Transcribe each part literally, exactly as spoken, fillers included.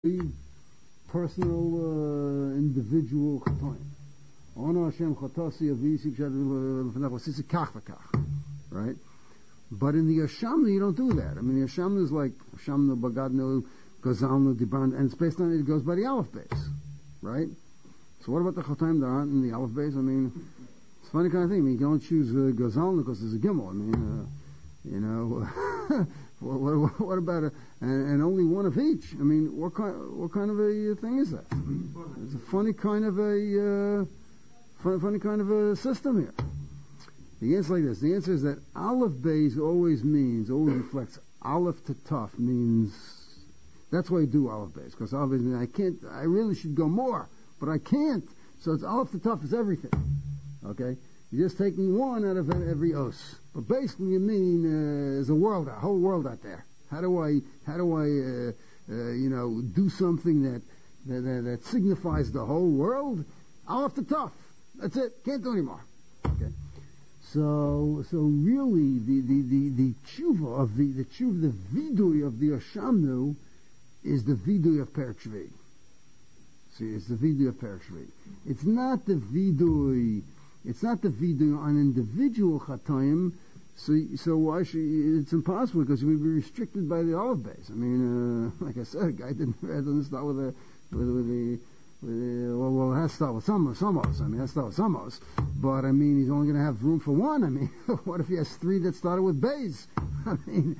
personal, uh, individual chatoim. Ono Hashem chatasi avisi v'sisi kach v'kach. Right? But in the Yashamna, you don't do that. I mean, the Yashamna is like Yashamna, Bagadnu, Gazalnu, Diban, and it's based on, it goes by the Aleph base. Right? So what about the chatoim that aren't in the Aleph base? I mean, it's a funny kind of thing. I mean, you can only choose uh, Gazalnu because there's a Gimel. I mean, uh, you know, what, what, what about a, and, and only one of each? I mean, what kind, what kind of a thing is that? It's a funny kind of a, uh, funny, funny kind of a system here. The answer is like this. The answer is that Aleph Beis always means, always reflects, Aleph to Taf means, that's why I do Aleph Beis, because Aleph Beis means I can't, I really should go more, but I can't. So it's Aleph to Taf is everything. Okay? You're just taking one out of every os. But basically you mean, uh, there's a world, a whole world out there. How do I, how do I, uh, uh, you know, do something that, that, that, that signifies the whole world? Aleph to Taf. That's it. Can't do anymore. Okay? So, so really, the, the, the, the tshuva of the, the tshuva, the vidui of the Yashamnu is the vidui of Perek Shvi. See, it's the vidui of Perek Shvi. It's not the vidui, it's not the vidui on individual chatoim, so, so why should, it's impossible because we'd be restricted by the Aleph base. I mean, uh, like I said, a guy didn't, doesn't start with a, with, with the, Uh, well, well, it has to start with some, somos. I mean, it has to start with somos. But, I mean, he's only going to have room for one. I mean, what if he has three that started with bays? I mean,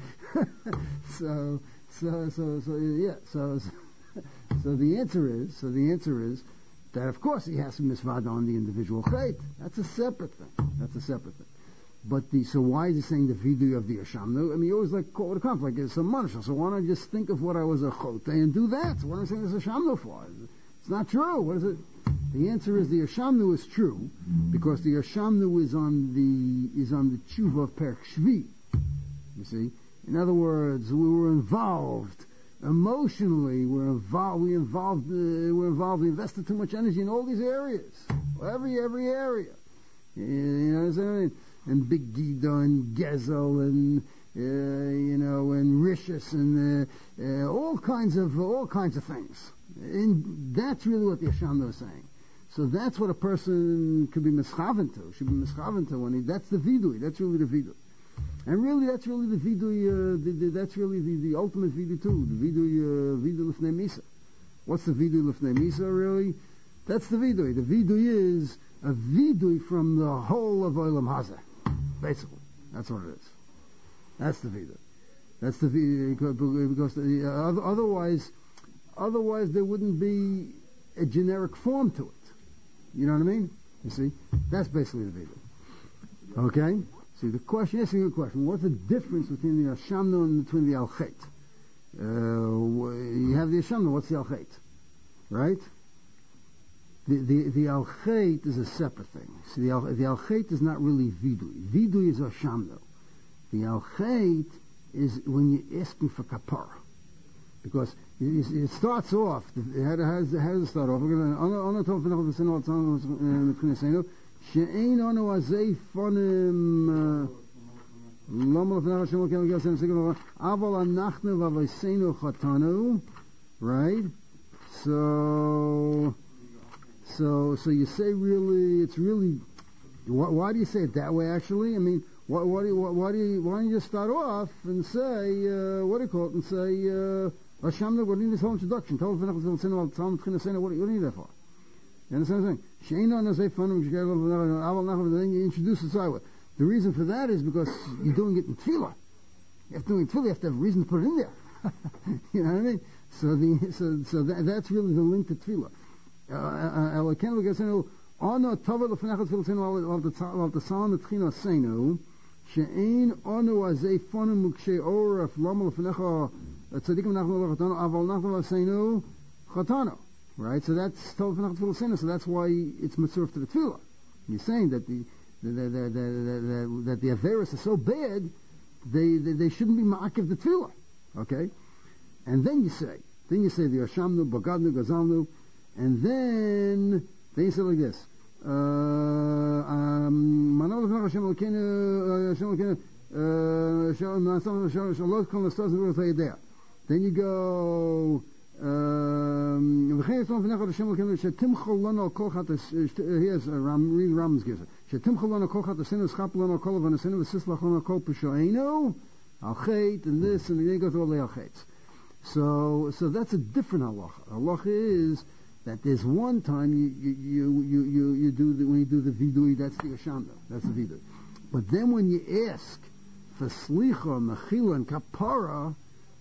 so, so, so, so, yeah, so, so the answer is, so the answer is that, of course, he has to misvad on the individual chait. That's a separate thing. That's a separate thing. But the, so why is he saying the vidui of the Yashamnu? I mean, you always like call it a conflict. It's a manashal. So why don't I just think of what I was a chote and do that? So what am I saying this Yashamnu for? It's not true. What is it? The answer is the Yashamnu is true because the Yashamnu is on the is on the tshuva of Perek Shvi. You see, in other words, we were involved emotionally. We're involved. We involved. Uh, we're involved. We invested too much energy in all these areas. Every every area. You know what I'm saying? And Big Gida and Gezel and uh, you know and Rishis and uh, uh, all kinds of all kinds of things. And that's really what the Yashamnu is saying. So that's what a person could be mischaven to, should be mischaven to when he, that's the vidui, that's really the vidui. And really that's really the vidui, uh, the, the, that's really the, the ultimate vidui too, the vidui, uh, vidui lifnei misa. What's the vidui lifnei misa really? That's the vidui. The vidui is a vidui from the whole of Olam Hazeh. Basically. That's what it is. That's the vidui. That's the vidui, because the, uh, otherwise, Otherwise, there wouldn't be a generic form to it. You know what I mean? You see? That's basically the video. Okay? See, the question, asking you a question, what's the difference between the Yashamnu and between the Al-Chet? Uh, you have the Yashamnu, what's the Al-Chet? Right? The, the, the Al-Chet is a separate thing. See, the, Al, the Al-Chet is not really Vidui. Vidui is Yashamnu. The Al-Chet is when you're asking for kapara. Because it starts off, how does it start off? We're going to, she'ein onu azei fonim, lama lefnei Hashem l'keinu g'yasem, aval anachnu v'avosenu chatanu, right? So, so, so you say really, it's really, why, why do you say it that way actually? I mean, why, why do you, why do you, why don't you just start off and say, uh, what do you call it, and say, uh, Hashem, what do you need this whole introduction? What do you need that for? You understand what I'm saying? Then you introduce the side. The reason for that is because you're doing it in tefillah. You have to do it in tefillah, you have to have a reason to put it in there. You know what I mean? So the so so that, that's really the link to tefillah. She'ein onu azei fonim mukshe oraf lama lefnecha tzadikim nachnu lachatanu aval nachnu l'seinu chatanu. Right? So that's told for nachnu l'seinu. So that's why it's mitzvah to the tefillah. You're saying that the the the the, the, the that the averis are so bad, they, they they shouldn't be ma'akiv the tefillah. Okay? And then you say, then you say the Yashamnu, Bagadnu, Gazalnu, and then then you say like this. Uh, um, Then you go, Um, here's uh, Ram, read Ram's gives it. And this, and then goes all the al-chaitz. So, so that's a different halacha. Halacha is that there's one time you you you you, you do the, when you do the vidui, that's the yashanda, that's the vidui. But then when you ask for slicha, mechila, and kapara,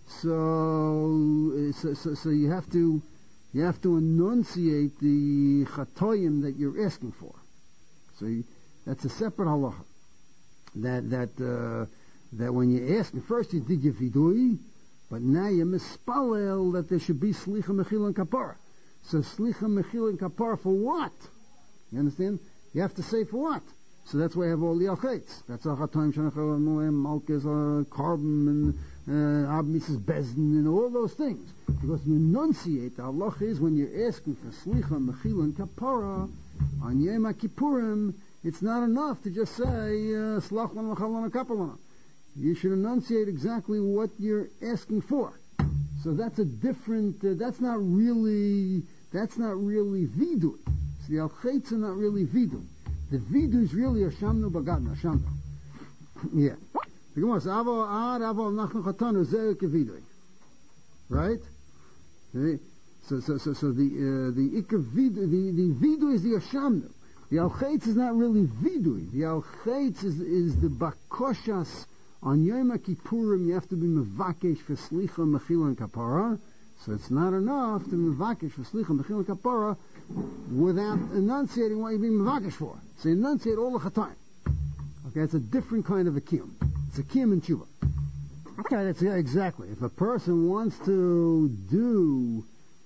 so, so so so you have to you have to enunciate the chatoyim that you're asking for. So you, that's a separate halacha. That that uh, that when you ask first you did your vidui. But now you mispalel that there should be slicha, mechila, and kapara. So slicha, mechila, and kapara for what? You understand? You have to say for what. So that's why I have all the al-chaitz. That's al-chatoim, shanachal, malkes, carbon, and ab missus bezdin, and all those things. Because you enunciate, the halacha is when you're asking for slicha, mechila, and kapara, on Yom HaKippurim, it's not enough to just say, slach lana, mechal lana, kapar lana. You should enunciate exactly what you're asking for. So that's a different, uh, that's not really, that's not really vidui. So the al-chaitz are not really vidui. The vidui is really a shamnu bagadna, shamnu. Yeah. The Gemara says, avo ad, avo nachnu chatanu, zeh kevidui. Right? Okay. So, so, so, so the, uh, the ikar vidui, the, the vidui is the ashamnu. The al-chaitz is not really vidui. The al-chaitz is, is the bakoshas. On Yom Kippurim, you have to be mevakesh for slicha, mechila, and kapara. So it's not enough to mevakesh for slicha, mechila, and kapara without enunciating what you're being mevakesh for. So enunciate all the chatayim. Okay, it's a different kind of a kiyum. It's a kiyum and tshuva. Okay, that's yeah, exactly. If a person wants to do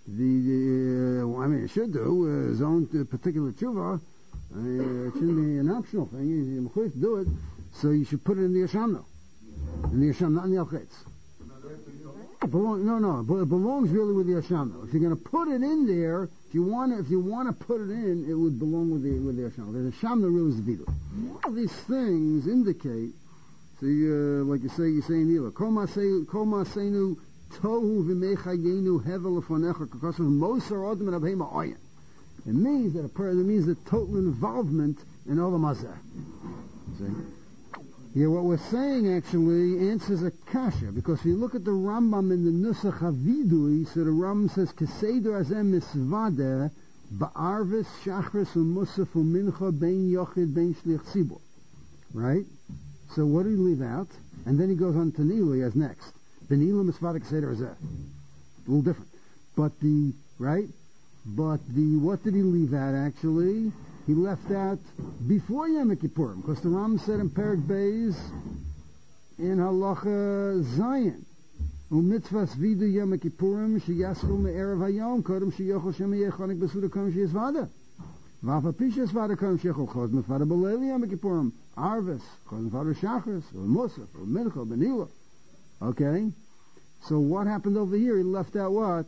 the, uh, I mean, it should do uh, his own uh, particular tshuva. I mean, it shouldn't be an optional thing. You have to do it. So you should put it in the yashamno. In the Yasham, not in the Al-Chaitz. Belong, no, no, but it belongs really with the Yasham. If you're going to put it in there, if you want to, if you want to put it in, it would belong with the with the Yasham. The Yasham really is the Vidu. All these things indicate. So, you, uh, like you say, you say in Ela, Koma seinu tohu v'mechayenu hevel lefonecha because of Mosar Adam and Abhema Oyen. It means that a person, it means the total involvement in all the Mazah. See. Yeah, what we're saying actually answers a kasha, because if you look at the Rambam in the Nusach HaVidui, so the Rambam says, Keseder azem misvada ba'arvis shachris u'musaf u'mincha bein yochid bein shlich tzibur. Right? So what did he leave out? And then he goes on to Nili as next. The Nila misvada Keseder azeh. A little different. But the, right? But the, what did he leave out actually? He left out before Yom Kippurim, because the Ram said in Perek Beis in Halacha Zion, u'mitzvahs vidu Yom Kippurim sheyaschul me'erev hayom kodem sheyochel shem yechonik besuda kodem sheyizvada v'afa pisha zvada kodem sheyechol chod mefada b'leil Yom Kippurim arvis kodem mefada shachris or musaf or mincha benila. Okay, so what happened over here? He left out what?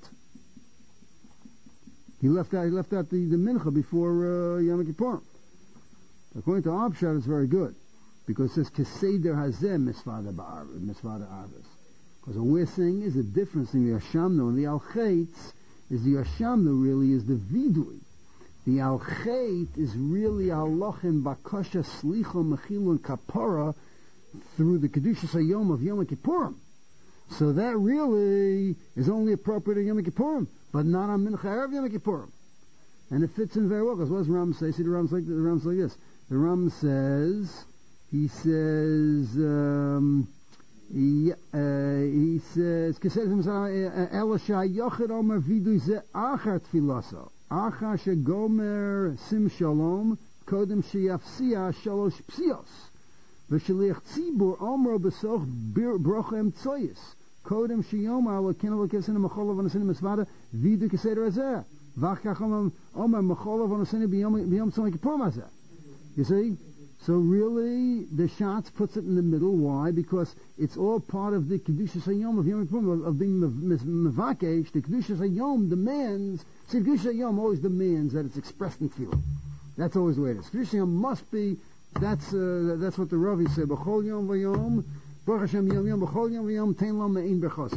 He left out. He left out the, the mincha before uh, Yom Kippur. According to Abshad, it's very good because it says keseder hazeh misvada ba'arvis, misvada arvis. Because what we're saying is the difference in the Yashamno and the Al-Chaitz is the Yashamno really is the vidui. The Al-Chait is really Alochim bakasha slicha mechila and kapara through the kedushas hayom of Yom Kippurim. So that really is only appropriate in Yom Kippurim, but not on Mincha Erev Yom Kippurim. And it fits in very well, because what does Ram say? See, the Ram's like, the Ram's like this. The Ram says, he says, um, he, uh, he says, Ela sha'yochid omer vidu ze achar tfilaso, achar shegomer sim shalom, kodem sheyafsiya shalosh psios. V'shaliach tzibur omro besoch brochem tzoyis. Kodem shiyomar l'kinol l'kesin mecholav v'nasin misvada vidu keseder azeh. V'achkach omar mecholav v'nasin b'yom tzom kippur mazeh. You see? So really, the Shatz puts it in the middle. Why? Because it's all part of the Kedushas Hayom of Yom Kippur, of, of being Mevakesh. The Kedushas Hayom demands, see, Kedushas Hayom always demands that it's expressed in Tefillah. That's always the way it is. Kedushas Hayom must be, that's uh, that's what the Ravi said, B'chol Yom V'yom, Baruch Hashem Yom Yom, B'chol Yom V'yom, Tein Lam Me'in B'chosov.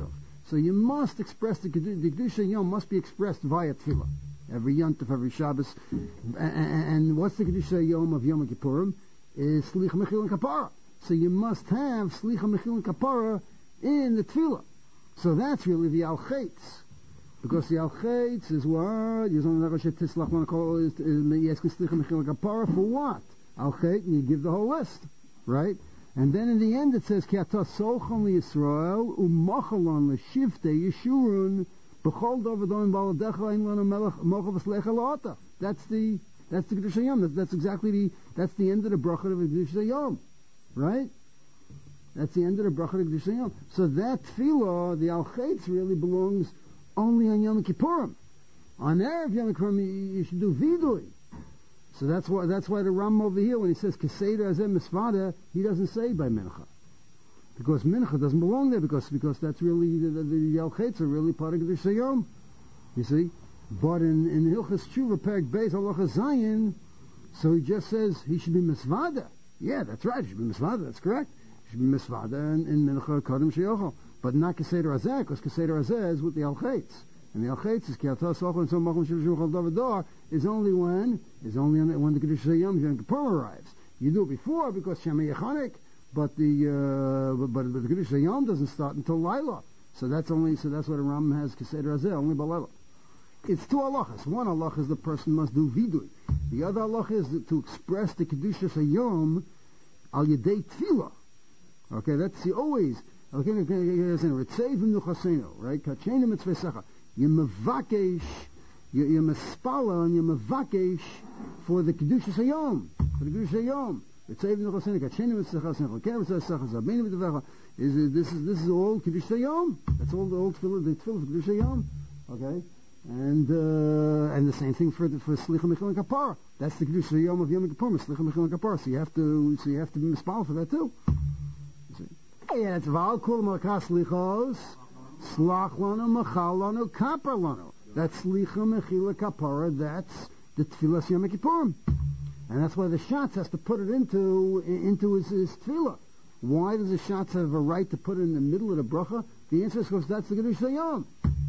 So you must express the Kedusha, the Kedusha Yom must be expressed via Tefillah. Every Yontif, every Shabbos. And, and what's the Kedusha Yom of Yom Kippurim? Is Slicha Mechil and Kapara. So you must have Slicha Mechil and Kapara in the Tefillah. So that's really the Al-Chetz. Because the Al-Chetz is what? You're only not going to Tislach one call is Slicha Mechil and Kapara for what? Al-Chetz, and you give the whole list. Right? And then in the end it says, Ki ata solchan li Yisrael, u'machalon l'shivtei Yeshurun, b'chol dovedon baladecha in lana melech mocha v'slecha la'ata. That's the, that's the Kedusha Yom. That's, that's exactly the, that's the end of the bracha of the Kedusha Yom. Right? That's the end of the bracha of the Kedusha Yom. So that tefillah, the Al-Chetz, really belongs only on Yom Kippurim. On Erev Yom Kippurim, you, you should do vidui. So that's why that's why the Ram over here, when he says Keseder Azeh Misvada, he doesn't say by Mincha, because Mincha doesn't belong there, because because that's really the the, the Al-Chetz are really part of Kedusha Yom. You see, but in in Hilchas Tshuva Perek Beis Halacha Zayin, so he just says he should be Misvada. Yeah, that's right. He should be Misvada. That's correct. He should be Misvada in, in Mincha Kadam Sheyochel, but not Keseder Azeh, because Keseder Azeh is with the Al-Chetz. And the Al-Chetz is Kiatah Sochel and so Machon Shil Shulchal Davadar is only when is only when the Kedusha Yom Yom Kippur arrives. You do it before because Shemay Yechanik, but the uh, but, but the Kedusha Yom doesn't start until Laila. So that's only so that's why the Ram has Keseder Azeh only by Laila. It's two halachas. One halacha is the person must do vidui. The other halacha is to express the Kedusha Yom al Yedei Tefillah. Okay, that's the always. Okay, right? Kachenu mitzvesecha. You mevakesh, you you mespala and you mevakesh for the Kedusha Hayom, for the Kedusha Hayom. It's even the Chasene Kachenu mitzvesecha, Senchel Kev mitzvesecha, Zabeni mitvecha. Is this is this is all Kedusha Hayom? That's all the old tefillah, the tefillah of Kedusha Hayom. Okay, and uh, and the same thing for the, for Slicha Mechil and Kapara. That's the Kedusha Hayom of Yom Kippur, Slicha Mechil and Kapara. So you have to so you have to be mespala for that too. Yeah, it's Val Kul Makas Lichos, Slach Lano, Machal Lano, Kapar Lano. That's Slicha Mechila Kapara, that's the Tefillah Yom Kippurim. And that's why the Shatz has to put it into into his, his Tefillah. Why does the Shatz have a right to put it in the middle of the bracha? The answer is because that's the Kedusha Yom.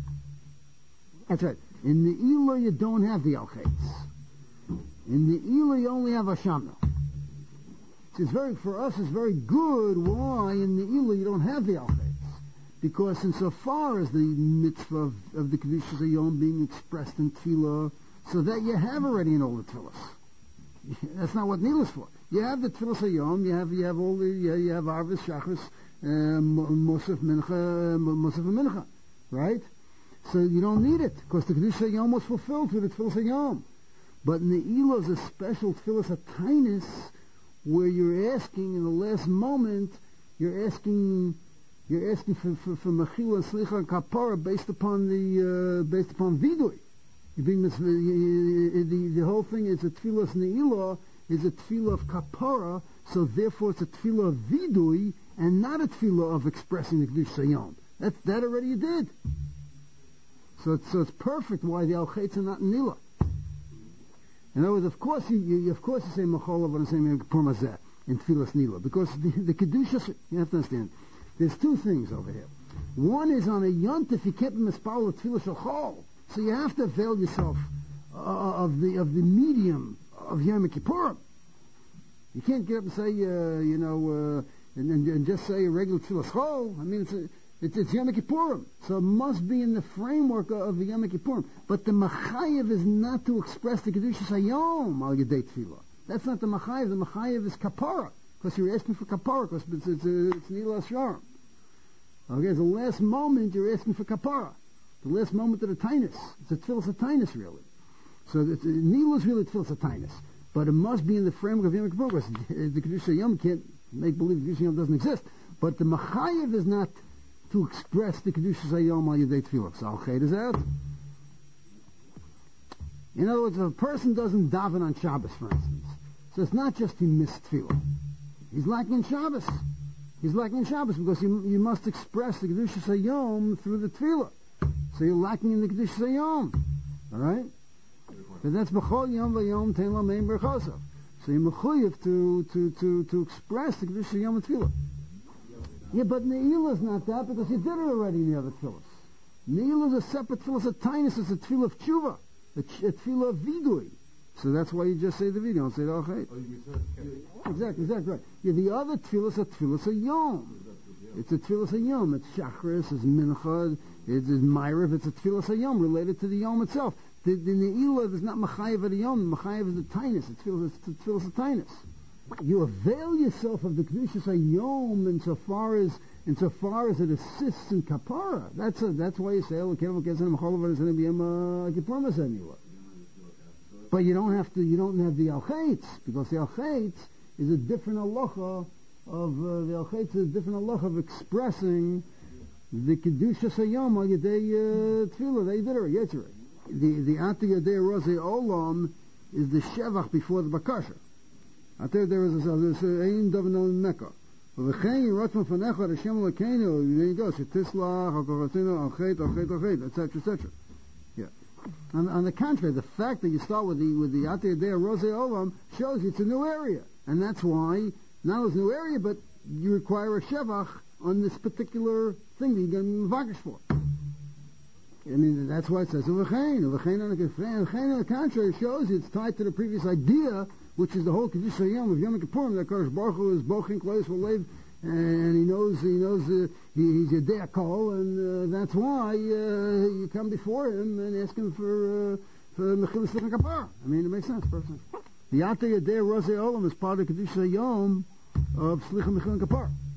That's right. In the Ila you don't have the Al-Chetz. In the Ila you only have Hashamna. It's very, for us, it's very good. Why in the Ila you don't have the Al-Chetz? Because insofar as the mitzvah of, of the Kedusha Yom being expressed in Tefillah, so that you have already in all the Tefillahs. That's not what Nil is for. You have the Tefillah Yom, you have you have all the you, you have Arvis Shachris, Mosef Mincha, Mosef Mincha, right? So you don't need it because the Kedusha Yom was fulfilled through the Tefillah Yom. But in the Ila is a special Tefillah Tainus, where you're asking in the last moment, you're asking, you're asking for for, for Mechila and Slicha and Kapara based upon the uh, based upon Vidui. You being this, the, the the whole thing is a Tefillah Ne'ilah is a Tefillah of Kapara, so therefore it's a Tefillah of Vidui and not a Tefillah of expressing the Kedusha Yom. That that already you did. So it's so it's perfect why the Al-Chetz are not in Nila. In other words, of course, you, you of course you say Mecholav and say Kippur Mazeh in Tfilas Nila, because the, the Kedusha, you have to understand, there's two things over here. One is on a Yontif, you can't be Mispal of Tfilas Shachol, so you have to avail yourself uh, of the of the medium of Yom Kippurim. You can't get up and say, uh, you know, uh, and, and, and just say a regular Tfilas Chol. I mean, it's a, It's, it's Yom Kippurim, so it must be in the framework of, of the Yom Kippurim. But the Machayev is not to express the Kedusha Hayom al Yedei Tefillah. That's not the Machayev. The Machayev is Kapara, because you're asking for Kapara, because it's it's, it's Nila Sharm. Okay, the last moment you're asking for Kapara, the last moment of the Tainus. It's a Tfilas Tainus, really. So it's, Nila is really Tfilas Tainus, but it must be in the framework of Yom Kippur, because the Kedusha Hayom can't make believe the Kedusha Hayom doesn't exist. But the Machayev is not to express the Kedusha Hayom al Yedei Tefillah. So Al-Chet is out. In other words, if a person doesn't daven on Shabbos, for instance, so it's not just he missed Tefillah. He's lacking in Shabbos. He's lacking in Shabbos because you, you must express the Kedusha Hayom through the Tefillah. So you're lacking in the Kedusha Hayom. Alright? But that's B'chol Yom V'Yom Tein Lamein Berchosav. So you're mechuyev to, to, to, to express the Kedusha Hayom and Tefillah. Yeah, but Ne'ilah is not that because you did it already in the other tefillahs. Ne'ilah is a separate tefillah of tainus. It's a tefillah of tshuva, a, a tefillah of vidui. So that's why you just say the vidui, don't say the achet. Oh, you said okay. Exactly, exactly right. Yeah, the other tefillah is a tefillah of yom. It's a tefillah of yom. It's shachris, it's mincha, it's, it's ma'ariv. It's a tefillah of yom related to the yom itself. The, the ne'ilah is not machayev of the yom. Machayev is the tainus. It's tefillah, it's the tefillah of tainus. You avail yourself of the kedushas hayom insofar as insofar as it assists in kapara. That's a, that's why you say but you don't have to. You don't have the alchetz because the alchetz is a different halacha of uh, the alchetz is a different halacha of expressing the kedushas hayom al yedei tefillah. They did it. Yes, right. The the ati yedei rozei olam is the shevach before the bakasha. Out there, there is a ein davno in Mecca. V'chein rotzman fanecha Hashem Elokeinu. There you go. Shetislach hakorotzinu alchet alchet alchet, et cetera, et cetera. Yeah. On, on the contrary, the fact that you start with the with the Atei Adei Rosei Olam shows you it's a new area, and that's why not only it's a new area, but you require a shevach on this particular thing that you're going to be for. I mean, that's why it says v'chein. V'chein on the v'chein on the contrary shows you it's tied to the previous idea, which is the whole Kedusha Yom of Yom Kippurim, that Kadosh Baruch Hu is Bochin Klois V'Leiv, and he knows he knows uh, he, he's a De'akol, and uh, that's why uh, you come before him and ask him for uh, for Mechil Slichim Kapar. I mean, it makes sense, perfect sense. The Atei Adei Rosei Olam is part of Kedusha Yom of Slichim Mechil Kapar.